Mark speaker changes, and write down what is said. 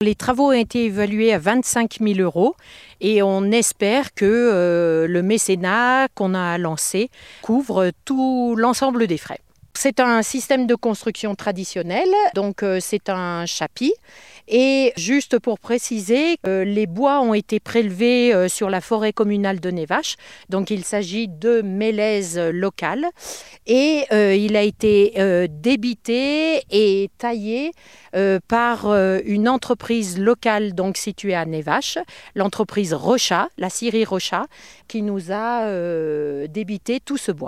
Speaker 1: Les travaux ont été évalués à 25 000 € et on espère que le mécénat qu'on a lancé couvre tout l'ensemble des frais. C'est un système de construction traditionnel, donc c'est un chapi. Et juste pour préciser, les bois ont été prélevés sur la forêt communale de Névache, donc il s'agit de mélèzes locales. Et il a été débité et taillé par une entreprise locale donc située à Névache, l'entreprise Rochat, la scierie Rochat, qui nous a débité tout ce bois.